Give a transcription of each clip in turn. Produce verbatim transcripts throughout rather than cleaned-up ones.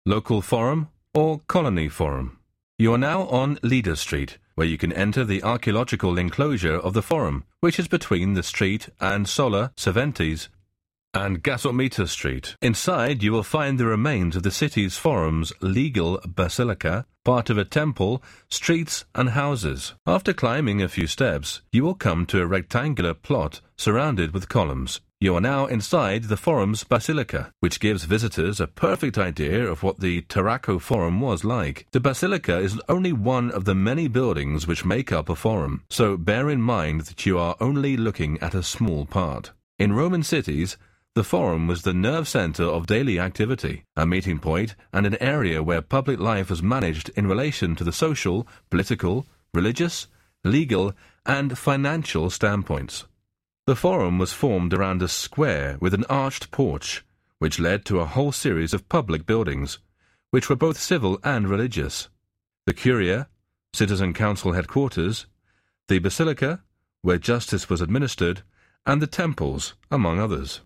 Local Forum, or Colony Forum. You are now on Leader Street, where you can enter the archaeological enclosure of the Forum, which is between the street and Sola Cervantes and Gasometer Street. Inside, you will find the remains of the city's forum's legal basilica, part of a temple, streets and houses. After climbing a few steps, you will come to a rectangular plot surrounded with columns. You are now inside the forum's basilica, which gives visitors a perfect idea of what the Tarraco Forum was like. The basilica is only one of the many buildings which make up a forum, so bear in mind that you are only looking at a small part. In Roman cities, the Forum was the nerve center of daily activity, a meeting point and an area where public life was managed in relation to the social, political, religious, legal, and financial standpoints. The Forum was formed around a square with an arched porch, which led to a whole series of public buildings, which were both civil and religious. The Curia, Citizen Council headquarters, the Basilica, where justice was administered, and the temples, among others.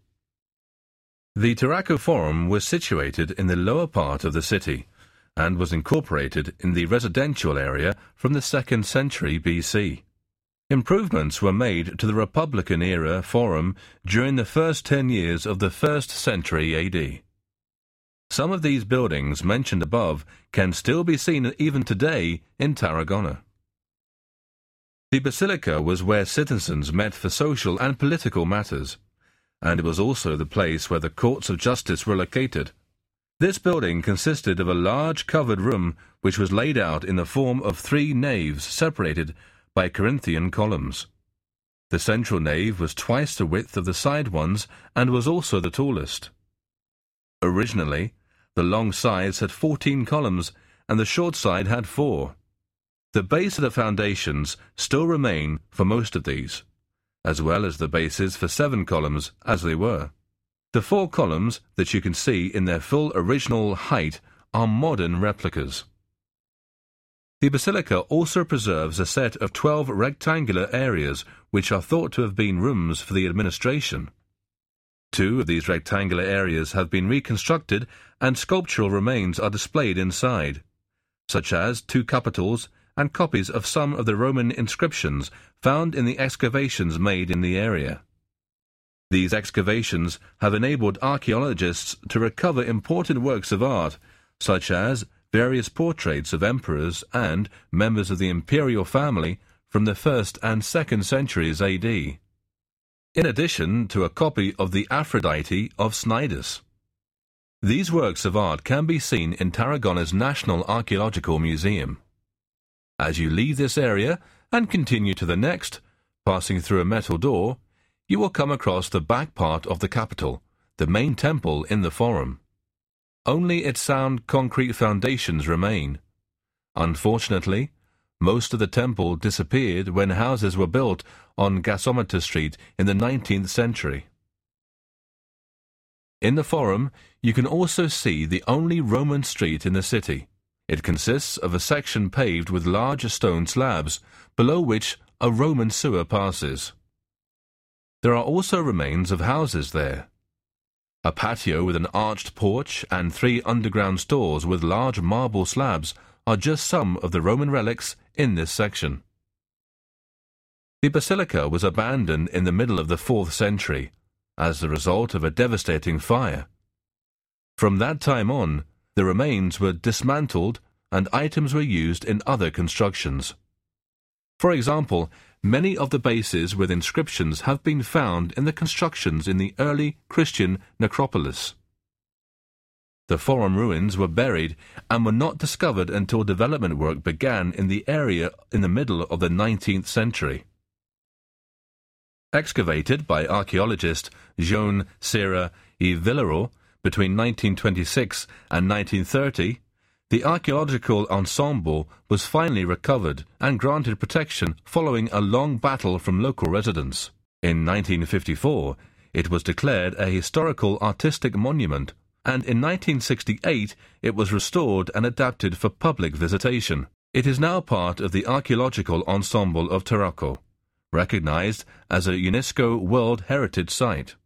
The Tarraco Forum was situated in the lower part of the city, and was incorporated in the residential area from the second century B C. Improvements were made to the Republican-era Forum during the first ten years of the first century A D. Some of these buildings mentioned above can still be seen even today in Tarragona. The Basilica was where citizens met for social and political matters, and it was also the place where the courts of justice were located. This building consisted of a large covered room which was laid out in the form of three naves separated by Corinthian columns. The central nave was twice the width of the side ones and was also the tallest. Originally, the long sides had fourteen columns and the short side had four. The base of the foundations still remain for most of these, as well as the bases for seven columns as they were. The four columns that you can see in their full original height are modern replicas. The basilica also preserves a set of twelve rectangular areas which are thought to have been rooms for the administration. Two of these rectangular areas have been reconstructed and sculptural remains are displayed inside, such as two capitals and copies of some of the Roman inscriptions found in the excavations made in the area. These excavations have enabled archaeologists to recover important works of art, such as various portraits of emperors and members of the imperial family from the first and second centuries A D, in addition to a copy of the Aphrodite of Cnidus. These works of art can be seen in Tarragona's National Archaeological Museum. As you leave this area and continue to the next, passing through a metal door, you will come across the back part of the capital, the main temple in the Forum. Only its sound concrete foundations remain. Unfortunately, most of the temple disappeared when houses were built on Gasometer Street in the nineteenth century. In the Forum, you can also see the only Roman street in the city. It consists of a section paved with large stone slabs, below which a Roman sewer passes. There are also remains of houses there. A patio with an arched porch and three underground stores with large marble slabs are just some of the Roman relics in this section. The basilica was abandoned in the middle of the fourth century as the result of a devastating fire. From that time on, the remains were dismantled and items were used in other constructions. For example, many of the bases with inscriptions have been found in the constructions in the early Christian necropolis. The Forum ruins were buried and were not discovered until development work began in the area in the middle of the nineteenth century. Excavated by archaeologist Joan Serra y Villaró between nineteen twenty-six and nineteen thirty, the archaeological ensemble was finally recovered and granted protection following a long battle from local residents. In nineteen fifty-four, it was declared a historical artistic monument, and in nineteen sixty-eight it was restored and adapted for public visitation. It is now part of the Archaeological Ensemble of Tarraco, recognized as a UNESCO World Heritage Site.